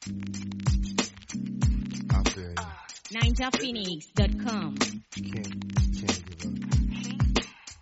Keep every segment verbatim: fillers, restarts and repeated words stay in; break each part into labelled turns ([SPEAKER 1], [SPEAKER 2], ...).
[SPEAKER 1] I feel you.
[SPEAKER 2] ninja phoenix dot com.
[SPEAKER 1] You can't, you can't give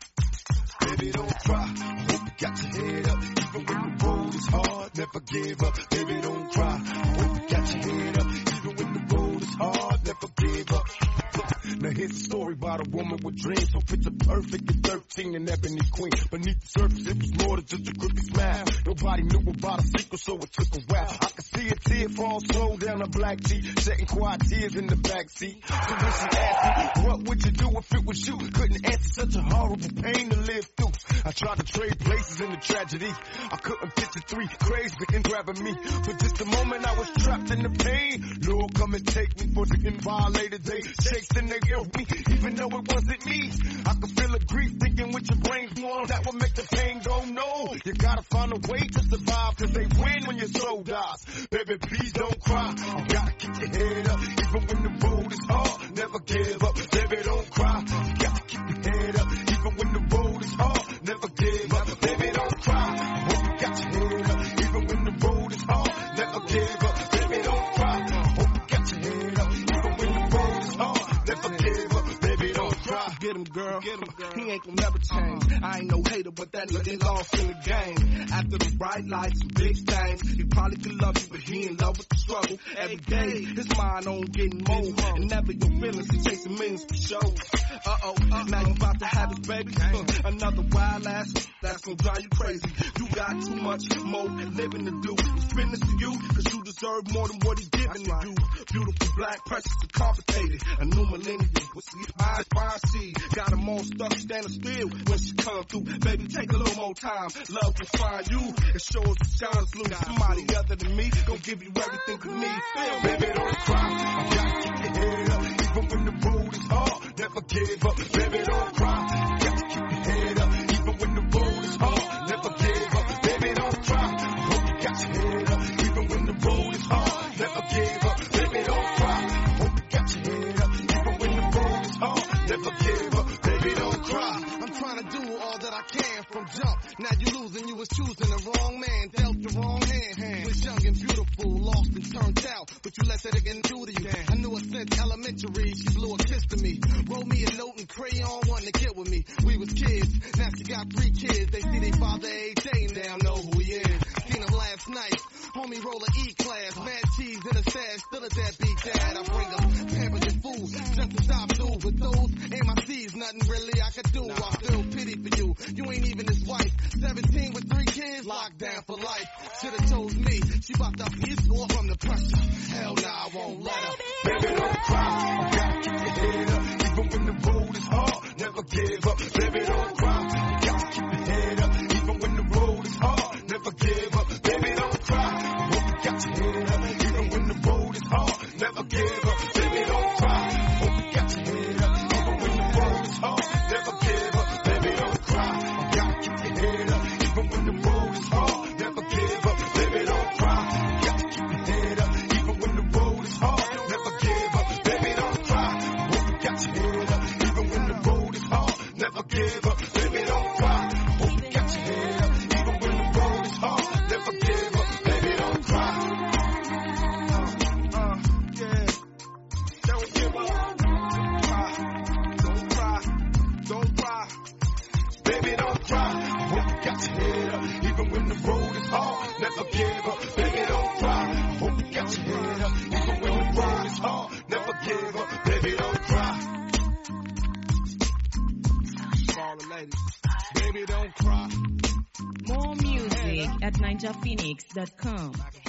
[SPEAKER 1] up.
[SPEAKER 3] Baby, don't cry. I hope you got your head up. Even when the road is hard, never give up. Baby, don't cry. I hope you got your head up. Even when the road is hard, never give up. Now here's a story about a woman with dreams, so picture perfect at thirteen and ebony queen. Beneath the surface, it was more than just a crooked smile. Nobody knew about a secret, so it took a while. I could see a tear fall slow down her black cheek, shedding quiet tears in the backseat. So when she asked me, what would you do if it was you? Couldn't answer such a horrible pain to live through. I tried to trade places in the tragedy. I couldn't picture three crazy and grabbing me. For just a moment, I was trapped in the pain. Lord, come and take me for the violated. They shakes and they guilt me, even though it wasn't me. I could feel the grief thinking with your brains more. That would make the pain go no. You gotta find a way to survive, cause they win when your soul dies. Baby, please don't cry. You gotta keep your head up, even when the road is hard. Never give up. Baby, don't cry. You gotta keep your head up, even when the road is hard. Never give up. Baby, don't cry. I hope you got your head up, even when the road is hard. Never give up. Baby, don't cry. I hope you got your head up, even when the road is hard. Never give up. Baby, don't cry.
[SPEAKER 4] Get him, girl. Get him, girl. He ain't gonna never change. I ain't no hater, but that nigga lost in the game. After the bright lights and big things, he probably could love you, but he in love with the struggle. Every day, his mind on getting more. And never your feelings, he chasing millions for shows. Uh-oh, uh, now you about to have his baby. Uh, another wild ass, that's gonna drive you crazy. You got too much more living to do. He's fitness to you, cause you deserve more than what he's giving to you. Beautiful, black, precious, and complicated. A new millennium, with eyes, fine, see. Got them all stuck standing still when she come through. Baby, take a little more time. Love will find you and show us the shines blue. Somebody other than me gon' give you everything you need. Feel,
[SPEAKER 3] baby, don't cry. You gotta keep your head up, even when the road is hard. Never give up. Baby, don't cry. You gotta keep your head up, even when the road is hard. Never give up. Baby, don't cry. I hope you got your head up, even when the road is hard. Never give up. Baby, don't cry. I hope you got your head up, even when the road is hard. Never give up. Baby, don't cry.
[SPEAKER 5] I'm trying to do all that I can from jump. Now you losing, you was choosing the wrong man, dealt the wrong hand. hand. Was young and beautiful, lost and turned out, but you let that again do to you. I knew her since elementary, she blew a kiss to me. Wrote me a note and crayon, wanting to get with me. We was kids, now she got three kids. They see their father every day, now know who he is. Seen him last night, homie roll a E-class, mad cheese in a stash, still a deadbeat dad. I bring up pampering food, just to stop through. But those ain't my C's, nothing really I could do. I feel pity for you, you ain't even his wife. seventeen with three kids, locked down for life. Should've chose me, she bopped up his score from the pressure. Hell nah, I won't let her.
[SPEAKER 3] Baby, don't cry. You gotta keep your head up, even when the road is hard. Never give up. Baby, don't cry. You gotta keep your head up, even when the road is hard. Never give up. Baby, don't cry. I hope you got your head up, even when the road is hard. Never give up. Baby, don't cry. I hope you got your head up, even when the road is hard. Never give up. Baby, don't cry. You gotta keep your head up, even when the road is hard. Never give up. Baby, don't cry. You gotta keep your head up, even when the road is hard. Never give up. Baby, don't cry. I hope you got your head up, even when the road is hard. Never give up. Baby, don't cry. I hope you got your head up, even when the road is hard. Never give up. Baby, don't cry.
[SPEAKER 4] uh, uh, yeah. Don't give up. Don't cry. Don't cry.
[SPEAKER 3] Baby, don't cry. I hope you got your head up, even when the road is hard. Never give up. Baby, don't cry. I hope you got your head up, even when the road is hard. Never give up. Baby, don't cry.
[SPEAKER 4] For all the ladies. Baby, don't cry.
[SPEAKER 2] More music at ninja phoenix dot com.